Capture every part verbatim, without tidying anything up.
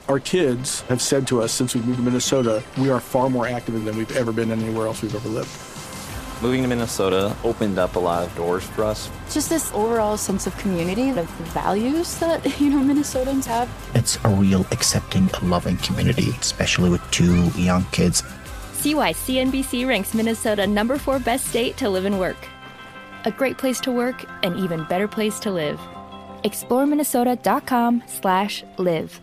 Our kids have said to us since we moved to Minnesota, we are far more active than we've ever been anywhere else we've ever lived. Moving to Minnesota opened up a lot of doors for us. Just this overall sense of community, of the values that, you know, Minnesotans have. It's a real accepting, loving community, especially with two young kids. See why C N B C ranks Minnesota number four best state to live and work. A great place to work, an even better place to live. explore minnesota dot com slash live.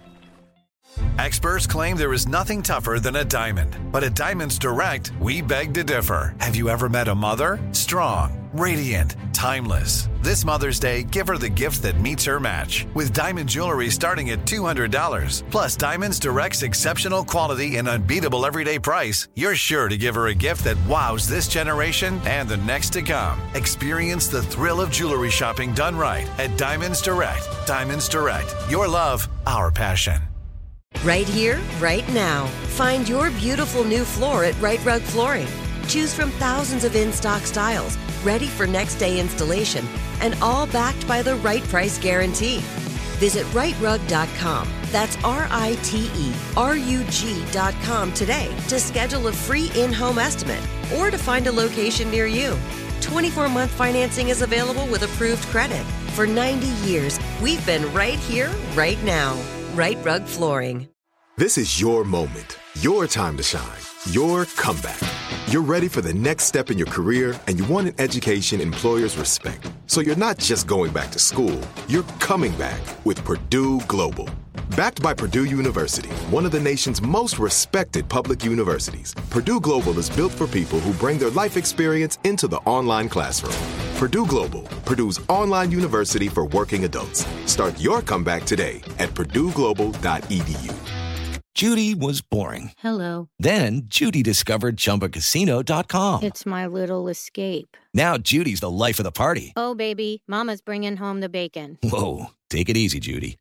Experts claim there is nothing tougher than a diamond. But at Diamonds Direct, we beg to differ. Have you ever met a mother? Strong, radiant, timeless. This Mother's Day, give her the gift that meets her match. With diamond jewelry starting at two hundred dollars. Plus Diamonds Direct's exceptional quality and unbeatable everyday price, you're sure to give her a gift that wows this generation and the next to come. Experience the thrill of jewelry shopping done right at Diamonds Direct. Diamonds Direct. Your love, our passion. Right here, right now. Find your beautiful new floor at Right Rug Flooring. Choose from thousands of in-stock styles, ready for next day installation, and all backed by the right price guarantee. Visit right rug dot com. That's R I T E R U G dot com today to schedule a free in-home estimate or to find a location near you. twenty-four month financing is available with approved credit. For ninety years, we've been right here, right now. Right Rug Flooring. This is your moment, your time to shine, your comeback. You're ready for the next step in your career, and you want an education employers respect. So you're not just going back to school, you're coming back with Purdue Global. Backed by Purdue University, one of the nation's most respected public universities, Purdue Global is built for people who bring their life experience into the online classroom. Purdue Global, Purdue's online university for working adults. Start your comeback today at purdue global dot e d u. Judy was boring. Hello. Then Judy discovered Chumba Casino dot com. It's my little escape. Now Judy's the life of the party. Oh, baby, mama's bringing home the bacon. Whoa, take it easy, Judy.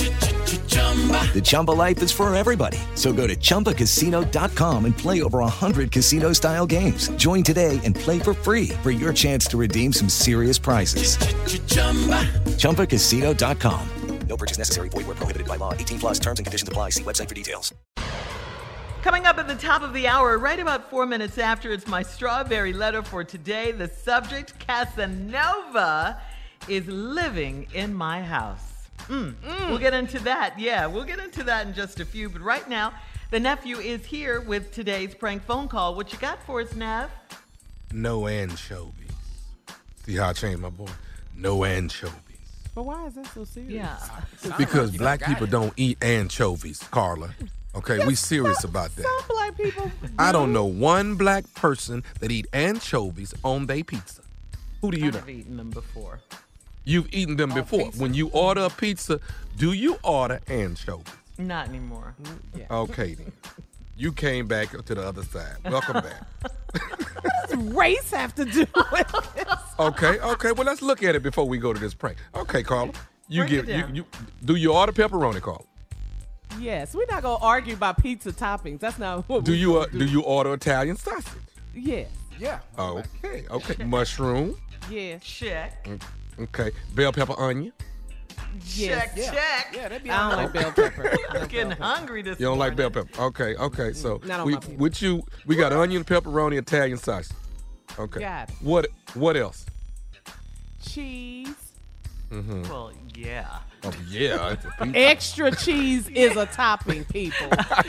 The Chumba life is for everybody. So go to chumba casino dot com and play over one hundred casino-style games. Join today and play for free for your chance to redeem some serious prizes. chumba casino dot com. No purchase necessary. Void where prohibited by law. eighteen plus terms and conditions apply. See website for details. Coming up at the top of the hour, right about four minutes after, it's my strawberry letter for today. The subject, Casanova, is living in my house. Mm. Mm. We'll get into that. Yeah, we'll get into that in just a few. But right now, the nephew is here with today's prank phone call. What you got for us, Nev? No anchovies. See how I changed my voice? No anchovies. But why is that so serious? Yeah. Because like black people it. don't eat anchovies, Carla. Okay, yes, we serious some, about that. Some black people do. I don't know one black person that eat anchovies on their pizza. Who do you I've know? I've eaten them before. You've eaten them on before. Pizza. When you order a pizza, do you order anchovies? Not anymore. Yeah. Okay, then. You came back to the other side. Welcome back. What does race have to do with this? Okay, okay. Well, let's look at it before we go to this prank. Okay, Carla. You Break give it you, down. you do you order pepperoni, Carla? Yes, we're not gonna argue about pizza toppings. That's not what. Do we you uh, do. do you order Italian sausage? Yes. Yeah. Okay. Okay. Mushroom. Yes. Check. Okay. Bell pepper onion. Yes. Check, Yeah. check. Yeah, that'd be I don't like bell pepper. I'm getting hungry this You don't like morning. bell pepper? Okay. Okay. So Not on we my pizza. with you we got onion, pepperoni, Italian sausage. Okay. Got it. What what else? Cheese. Mm-hmm. Well, yeah. Oh yeah. it's a pizza. Extra cheese is a topping, people.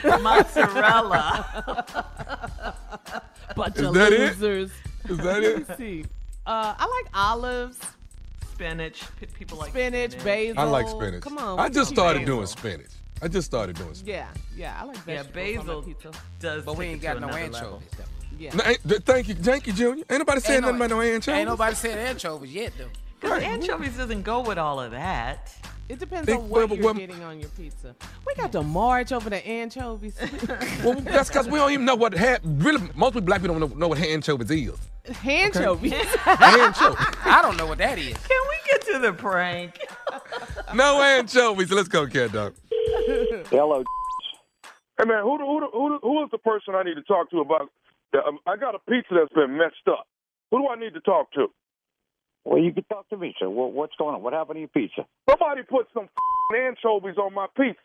Mozzarella. Bunch Is of that it? losers. Is that it? Let's see. Uh, I like olives, Spinach. P- people like spinach, spinach. basil. I like spinach. Come on. I what's just up, started basil? doing spinach. I just started doing spinach. Yeah, yeah, I like Yeah, vegetables on basil my pizza. does But we take ain't it got to no another anchovies, level. though. Yeah. No, ain't- th- thank you, thank you, Junior. Ain't nobody saying Ain't nothing no- about no anchovies. Ain't nobody said anchovies yet, though. Because Right. anchovies doesn't go with all of that. It depends Think- on what well, you're well- getting on your pizza. We got to march over the anchovies. Well, that's because we don't even know what ha- really most people black people don't know, know what anchovies is. Anchovies. Anchovies. I don't know what that is. Can we get to the prank? No anchovies. Let's go, cat dog. Hello. Hey man, who the, who the, who the, who is the person I need to talk to about? The, um, I got a pizza that's been messed up. Who do I need to talk to? Well, you can talk to me, sir. What, what's going on? What happened to your pizza? Somebody put some f***ing anchovies on my pizza.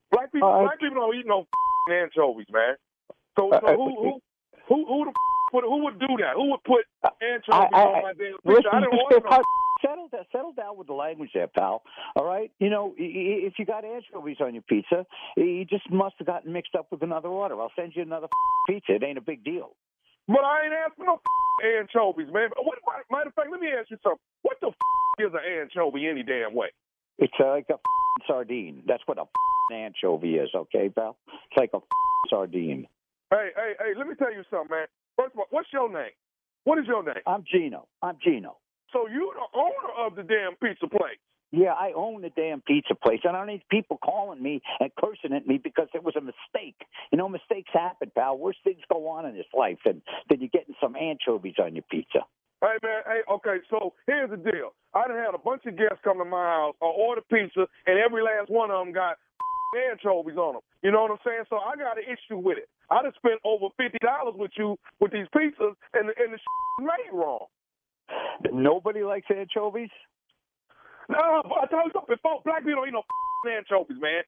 Black people, Uh, black people don't eat no anchovies, man. So, Uh, so who, who, who, who, the would, who would do that? Who would put anchovies I, I, on my damn pizza? listen, I didn't just order no. settle down, settle down with the language there, pal. All right, you know, i- i- if you got anchovies on your pizza, you just must have gotten mixed up with another order. I'll send you another pizza. It ain't a big deal. But I ain't asking no anchovies, man. What, matter of fact, let me ask you something. What the is an anchovy any damn way? It's uh, like a sardine. That's what a anchovy is, okay, pal? It's like a sardine. Hey, hey, hey, let me tell you something, man. First of all, what's your name? What is your name? I'm Gino. I'm Gino. So you're the owner of the damn pizza place. Yeah, I own the damn pizza place. I don't need people calling me and cursing at me because it was a mistake. You know, mistakes happen, pal. Worse things go on in this life than, than you getting some anchovies on your pizza. Hey, man, hey, okay, so here's the deal. I done had a bunch of guests come to my house or order pizza, and every last one of them got anchovies on them. You know what I'm saying? So I got an issue with it. I done spent over fifty dollars with you with these pizzas, and, and the shit made wrong. Nobody likes anchovies? No, but I told you something before. Black people don't eat no anchovies, man.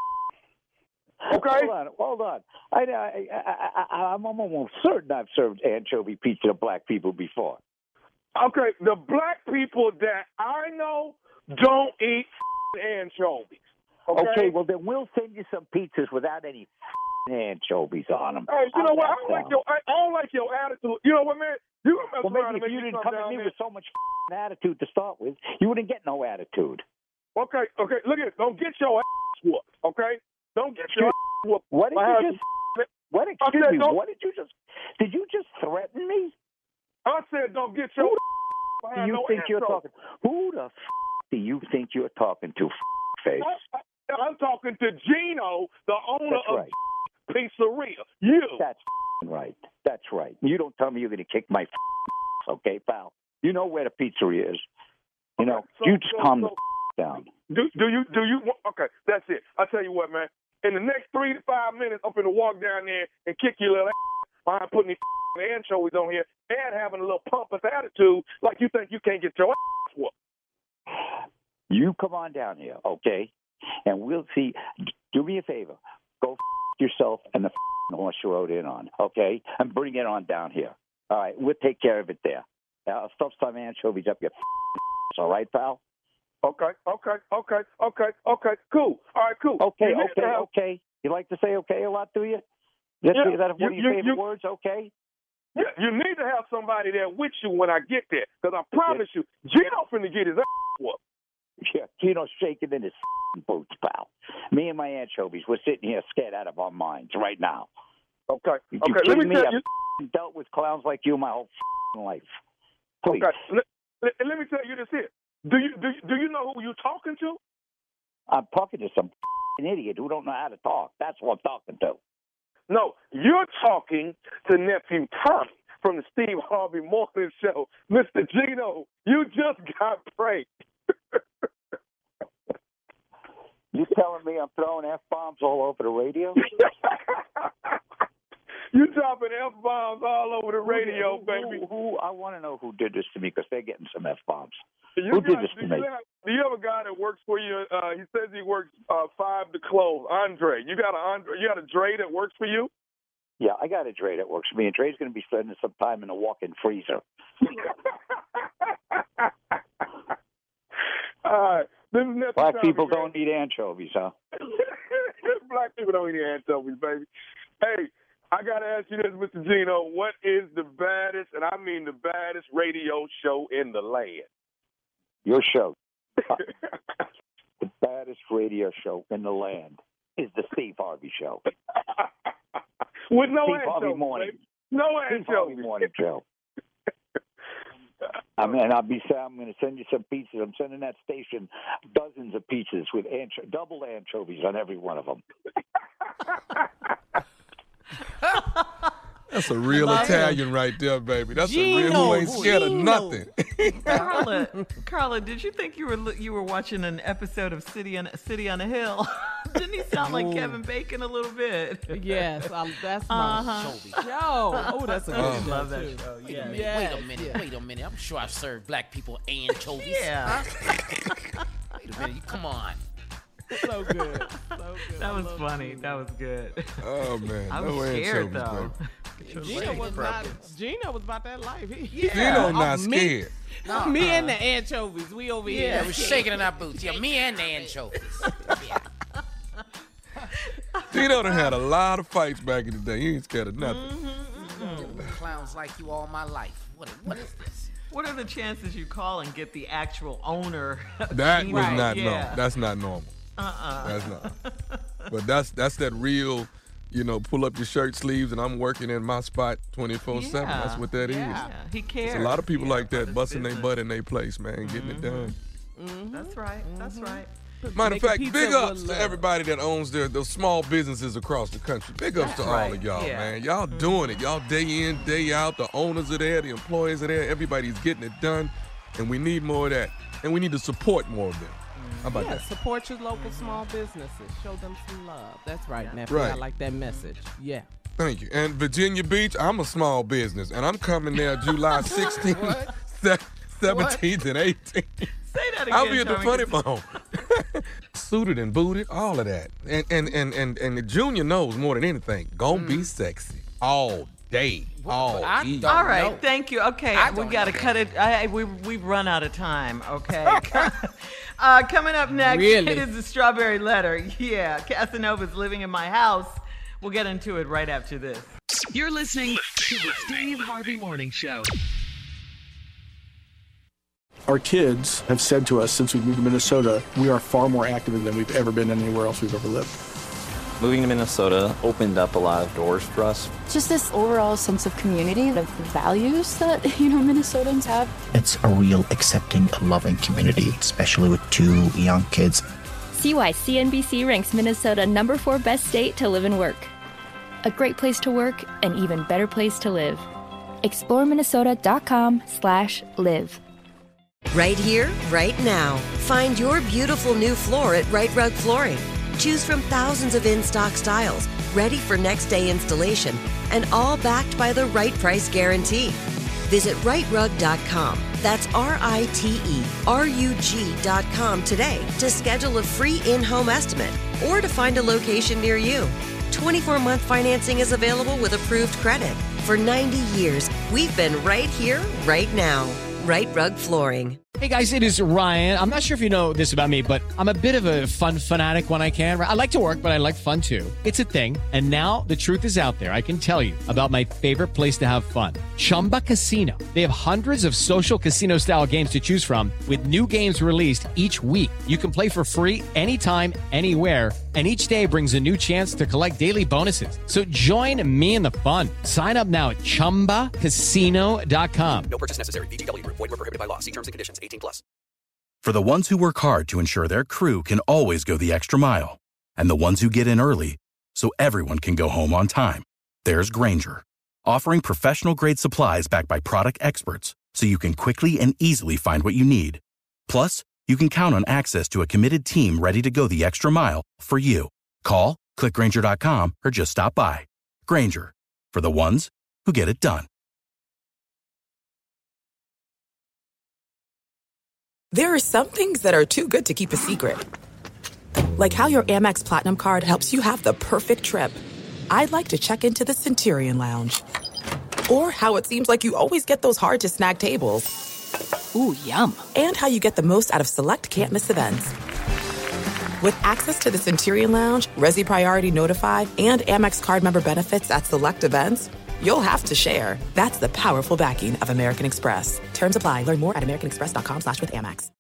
Okay? Hold on, hold on. I, I, I, I, I'm almost certain I've served anchovy pizza to black people before. Okay, the black people that I know don't eat anchovies. Okay? Okay, well then we'll send you some pizzas without any anchovies on them. Hey, you How's know what? I that don't like sound? your I, I don't like your attitude. You know what, man? You gonna mess Well, around maybe and if make you me didn't come come at down me there. with so much attitude to start with, you wouldn't get no attitude. Okay, okay, look at it. Don't get your ass whooped, okay? Don't get your ass whooped. What did by you having- just? What? I Excuse said me. don't- What did you just? Did you just threaten me? I said don't get your Who ass do behind you no think you're intro. talking? Who the f- do you think you're talking to? F- face. I, I, I'm talking to Gino, the owner That's of right. Pizzeria. You. That's f- right. That's right. You don't tell me you're going to kick my f- okay, pal. You know where the pizzeria is. You know, so- you just so- calm so- the f- down. Do do you do you want- okay? That's it. I tell you what, man. In the next three to five minutes, I'm finna walk down there and kick your little ass behind putting these anchovies on here and having a little pompous attitude like you think you can't get your ass whooped. You come on down here, okay? And we'll see. Do me a favor. Go f- yourself and the f- horse you rode in on, okay? And bring it on down here. All right, we'll take care of it there. I'll stuff some anchovies up your f- all right, pal? Okay, okay, okay, okay, okay, cool. All right, cool. Okay, You need to okay, have- okay. You like to say okay a lot, do you? Is Yeah, that, is that one you- of your you- favorite you- words, okay? Yeah, you need to have somebody there with you when I get there, because I promise you, Gino finna get his ass whooped. Yeah, Gino's shaking in his boots, pal. Me and my anchovies, we're sitting here scared out of our minds right now. Okay, You okay. Let kidding me me? tell you. I've dealt with clowns like you my whole life. Please. Okay, let, let, let me tell you this here. Do you do you, do you know who you're talking to? I'm talking to some idiot who don't know how to talk. That's what I'm talking to. No, you're talking to nephew Tommy from the Steve Harvey Morning Show. Mister Gino, you just got pranked. You telling me I'm throwing F-bombs all over the radio? You dropping F-bombs all over the radio, who, baby. Who, who, I want to know who did this to me because they're getting some F-bombs. You Who did got- this do to you me? have, do you have a guy that works for you? Uh, he says he works uh, five to close. Andre, you got a Andre? You got a Dre that works for you? Yeah, I got a Dre that works for me, and Dre's going to be spending some time in the walk-in freezer. All right. This is nephew Black Tommy, people man. don't eat anchovies, huh? Black people don't eat anchovies, baby. Hey, I got to ask you this, Mister Gino. What is the baddest, and I mean the baddest radio show in the land? Your show. Uh, the baddest radio show in the land is the Steve Harvey Show. With no Steve Harvey anchovies, morning. baby. No Steve Harvey anchovies. morning show. I mean, I'll be saying I'm going to send you some pizzas. I'm sending that station dozens of pizzas with ancho- double anchovies on every one of them. That's a real Love Italian right there, baby. That's a Gino, real who ain't scared Gino. of nothing. Carla, Carla, did you think you were you were watching an episode of City on City on a Hill? Didn't he sound like Ooh. Kevin Bacon a little bit? Yes, I, that's my Uh-huh. show. Oh, that's a good Oh. show, Love that too. show. Wait a Yeah. minute, Yes, wait a minute, yeah. wait a minute. I'm sure I've served black people anchovies. Yeah. Wait a minute, come on. So good. So good. That was funny. That was good. Oh man, I no was anchovies, scared though. baby. Gino was not. Gino was about that life. He, Yeah. Gino not Oh, me- scared. No, Me uh, and the anchovies, we over here. Yeah, we're shaking in our boots. Yeah, me and the anchovies. Yeah. Gino done had a lot of fights back in the day. He ain't scared of nothing. Dealing with clowns like you all my life. What, what is this? What are the chances you call and get the actual owner? of That Gino? was not yeah. normal. That's not normal. Uh-uh. That's not. But that's that's that real, you know, pull up your shirt sleeves and I'm working in my spot twenty-four seven. Yeah. That's what that is. Yeah. He cares. There's a lot of people Yeah, like that about busting his their butt in their place, man, getting it done. Mm-hmm. That's right. That's right. Matter of Making fact, pizza big with ups to love. everybody that owns their those small businesses across the country. Big ups to all right. of y'all, Yeah. man. Y'all doing it. Y'all day in, day out. The owners are there, the employees are there. Everybody's getting it done, and we need more of that. And we need to support more of them. How about Yeah, that? support your local small businesses. Show them some love. That's right, nephew. Right. I like that message. Yeah. Thank you. And Virginia Beach, I'm a small business, and I'm coming there July sixteenth, seventeenth, and eighteenth. Say that again. I'll be at the Tommy, funny 'cause- bone. Suited and booted, all of that. And and and and, and the Junior knows more than anything. Gonna be sexy all day, all I evening. don't All right, know. thank you. Okay, I we don't got to know. cut it. I, we, we've run out of time, okay? uh, coming up next, Really? it is the Strawberry Letter. Yeah, Casanova's living in my house. We'll get into it right after this. You're listening to the Steve Harvey Morning Show. Our kids have said to us since we moved to Minnesota, we are far more active than we've ever been anywhere else we've ever lived. Moving to Minnesota opened up a lot of doors for us. Just this overall sense of community, of the values that, you know, Minnesotans have. It's a real accepting, loving community, especially with two young kids. See why C N B C ranks Minnesota number four best state to live and work. A great place to work, an even better place to live. explore minnesota dot com slash live. Right here, right now. Find your beautiful new floor at Right Rug Flooring. Choose from thousands of in-stock styles, ready for next day installation, and all backed by the right price guarantee. Visit right rug dot com. That's R I T E R U G dot com today to schedule a free in-home estimate or to find a location near you. twenty-four month financing is available with approved credit. For ninety years, we've been right here, right now. Right Rug Flooring. Hey guys, it is Ryan. I'm not sure if you know this about me, but I'm a bit of a fun fanatic when I can. I like to work, but I like fun too. It's a thing. And now the truth is out there. I can tell you about my favorite place to have fun. Chumba Casino. They have hundreds of social casino style games to choose from with new games released each week. You can play for free anytime, anywhere. And each day brings a new chance to collect daily bonuses. So join me in the fun. Sign up now at chumba casino dot com. No purchase necessary. V G W Group. Void where prohibited by law. See terms and conditions. eighteen plus. For the ones who work hard to ensure their crew can always go the extra mile, and the ones who get in early so everyone can go home on time, there's Grainger, offering professional-grade supplies backed by product experts so you can quickly and easily find what you need. Plus, you can count on access to a committed team ready to go the extra mile for you. Call, click Grainger dot com, or just stop by. Grainger, for the ones who get it done. There are some things that are too good to keep a secret. Like how your Amex Platinum card helps you have the perfect trip. I'd like to check into the Centurion Lounge. Or how it seems like you always get those hard-to-snag tables. Ooh, yum. And how you get the most out of select can't-miss events. With access to the Centurion Lounge, Resi Priority Notify, and Amex card member benefits at select events, you'll have to share. That's the powerful backing of American Express. Terms apply. Learn more at americanexpress.com slash with Amex.